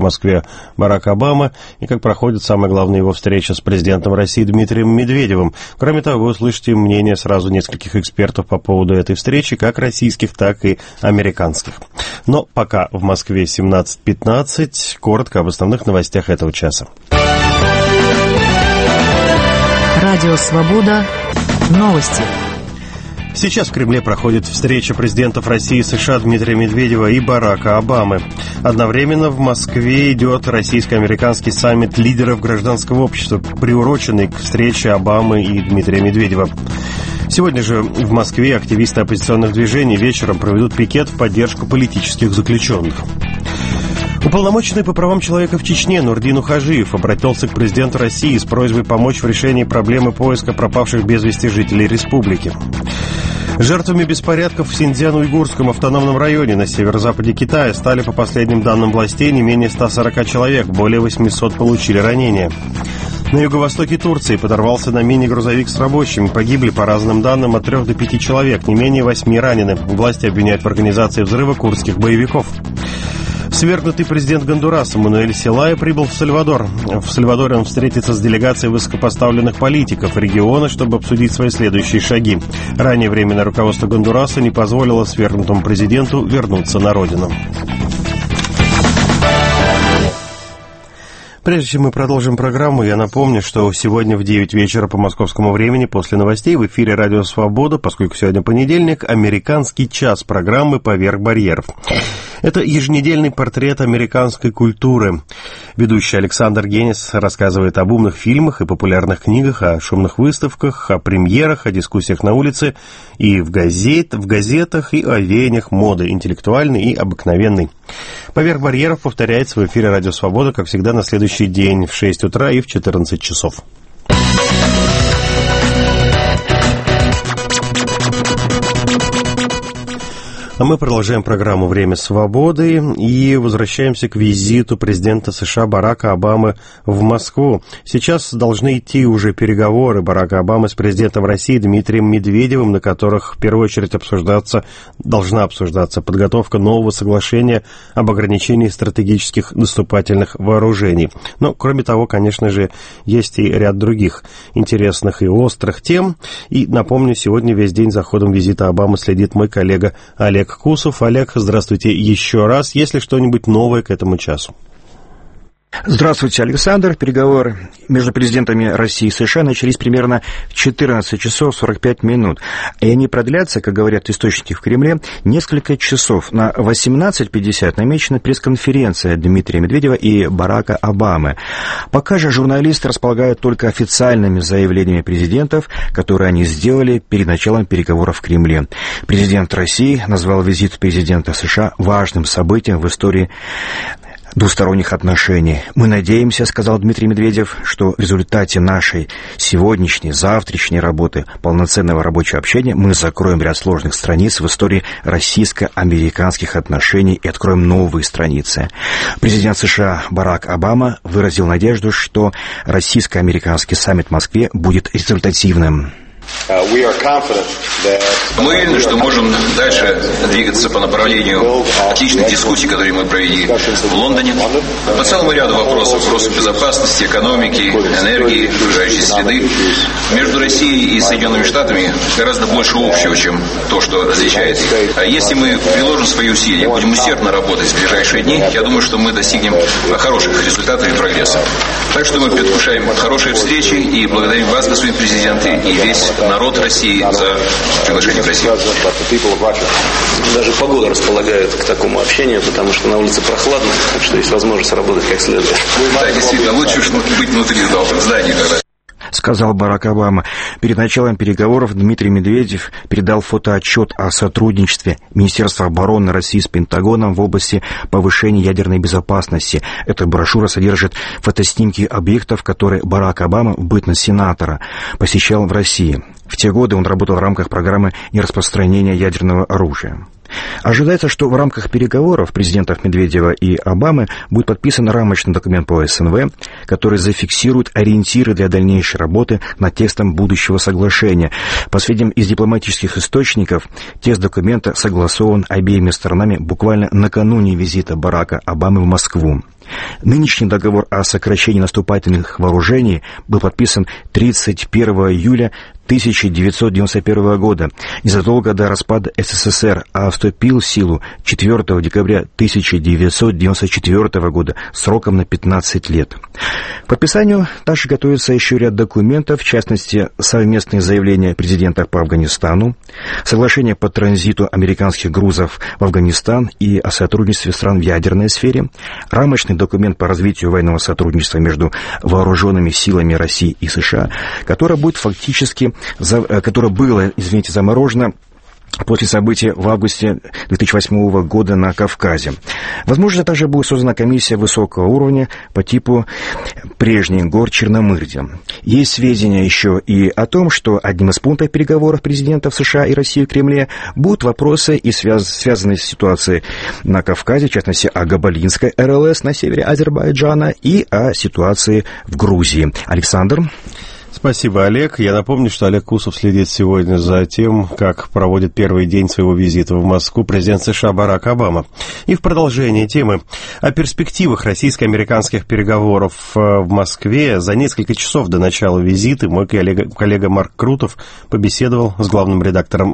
Москве Барак Обама и как проходит самая главная его встреча с президентом России Дмитрием Медведевым. Кроме того, вы услышите мнение сразу нескольких экспертов по поводу этой встречи, как российских, так и американских. Но пока в Москве 17:15, коротко об основных новостях этого часа. Радио «Свобода». Новости. Сейчас в Кремле проходит встреча президентов России и США Дмитрия Медведева и Барака Обамы. Одновременно в Москве идет российско-американский саммит лидеров гражданского общества, приуроченный к встрече Обамы и Дмитрия Медведева. Сегодня же в Москве активисты оппозиционных движений вечером проведут пикет в поддержку политических заключенных. Уполномоченный по правам человека в Чечне Нурдин Ухажиев обратился к президенту России с просьбой помочь в решении проблемы поиска пропавших без вести жителей республики. Жертвами беспорядков в Синьцзян-Уйгурском автономном районе на северо-западе Китая стали, по последним данным властей, не менее 140 человек, более 800 получили ранения. На юго-востоке Турции подорвался на мине грузовик с рабочими. Погибли, по разным данным, от 3 до 5 человек, не менее 8 ранены. Власти обвиняют в организации взрыва курдских боевиков. Свергнутый президент Гондураса Мануэль Селая прибыл в Сальвадор. В Сальвадоре он встретится с делегацией высокопоставленных политиков региона, чтобы обсудить свои следующие шаги. Ранее временное руководство Гондураса не позволило свергнутому президенту вернуться на родину. Прежде чем мы продолжим программу, я напомню, что сегодня в 9 вечера по московскому времени после новостей в эфире «Радио Свобода», поскольку сегодня понедельник, «Американский час» программы «Поверх барьеров». Это еженедельный портрет американской культуры. Ведущий Александр Генис рассказывает об умных фильмах и популярных книгах, о шумных выставках, о премьерах, о дискуссиях на улице и в газетах, и о веяниях моды, интеллектуальной и обыкновенной. «Поверх барьеров» повторяется в эфире «Радио Свобода», как всегда, на следующий день в 6 утра и в 14 часов. А мы продолжаем программу «Время свободы» и возвращаемся к визиту президента США Барака Обамы в Москву. Сейчас должны идти уже переговоры Барака Обамы с президентом России Дмитрием Медведевым, на которых в первую очередь должна обсуждаться подготовка нового соглашения об ограничении стратегических наступательных вооружений. Но, кроме того, конечно же, есть и ряд других интересных и острых тем. И, напомню, сегодня весь день за ходом визита Обамы следит мой коллега Олег Кусов. Олег, здравствуйте еще раз. Есть ли что-нибудь новое к этому часу? Здравствуйте, Александр. Переговоры между президентами России и США начались примерно в 14 часов 45 минут. И они продлятся, как говорят источники в Кремле, несколько часов. На 18:50 намечена пресс-конференция Дмитрия Медведева и Барака Обамы. Пока же журналисты располагают только официальными заявлениями президентов, которые они сделали перед началом переговоров в Кремле. Президент России назвал визит президента США важным событием в истории двусторонних отношений. Мы надеемся, сказал Дмитрий Медведев, что в результате нашей сегодняшней, завтрашней работы, полноценного рабочего общения, мы закроем ряд сложных страниц в истории российско-американских отношений и откроем новые страницы. Президент США Барак Обама выразил надежду, что российско-американский саммит в Москве будет результативным. Мы уверены, что можем дальше двигаться по направлению отличных дискуссий, которые мы провели в Лондоне, по целому ряду вопросов безопасности, экономики, энергии, окружающей среды. Между Россией и Соединенными Штатами гораздо больше общего, чем то, что различает их. А если мы приложим свои усилия, будем усердно работать в ближайшие дни, я думаю, что мы достигнем хороших результатов и прогресса. Так что мы предвкушаем хорошие встречи и благодарим вас, господин президент, и весь народ России за приглашение в Россию. Даже погода располагает к такому общению, потому что на улице прохладно, так что есть возможность работать как следует. Да, действительно, лучше быть внутри здания тогда. Сказал Барак Обама. Перед началом переговоров Дмитрий Медведев передал фотоотчет о сотрудничестве Министерства обороны России с Пентагоном в области повышения ядерной безопасности. Эта брошюра содержит фотоснимки объектов, которые Барак Обама в бытность сенатора посещал в России. В те годы он работал в рамках программы нераспространения ядерного оружия. Ожидается, что в рамках переговоров президентов Медведева и Обамы будет подписан рамочный документ по СНВ, который зафиксирует ориентиры для дальнейшей работы над текстом будущего соглашения. По сведениям из дипломатических источников, текст документа согласован обеими сторонами буквально накануне визита Барака Обамы в Москву. Нынешний договор о сокращении наступательных вооружений был подписан 31 июля 1991 года, незадолго до распада СССР, а вступил в силу 4 декабря 1994 года сроком на 15 лет. К подписанию также готовится еще ряд документов, в частности, совместные заявления президента по Афганистану, соглашение по транзиту американских грузов в Афганистан и о сотрудничестве стран в ядерной сфере, рамочный документ по развитию военного сотрудничества между вооруженными силами России и США, которое будет фактически которое было, заморожено после событий в августе 2008 года на Кавказе. Возможно, также будет создана комиссия высокого уровня по типу прежних гор Черномырдия. Есть сведения еще и о том, что одним из пунктов переговоров президентов США и России в Кремле будут вопросы, и связанные с ситуацией на Кавказе, в частности, о Габалинской РЛС на севере Азербайджана и о ситуации в Грузии. Александр. Спасибо, Олег. Я напомню, что Олег Кусов следит сегодня за тем, как проводит первый день своего визита в Москву президент США Барак Обама. И в продолжение темы о перспективах российско-американских переговоров в Москве за несколько часов до начала визита мой коллега Марк Крутов побеседовал с главным редактором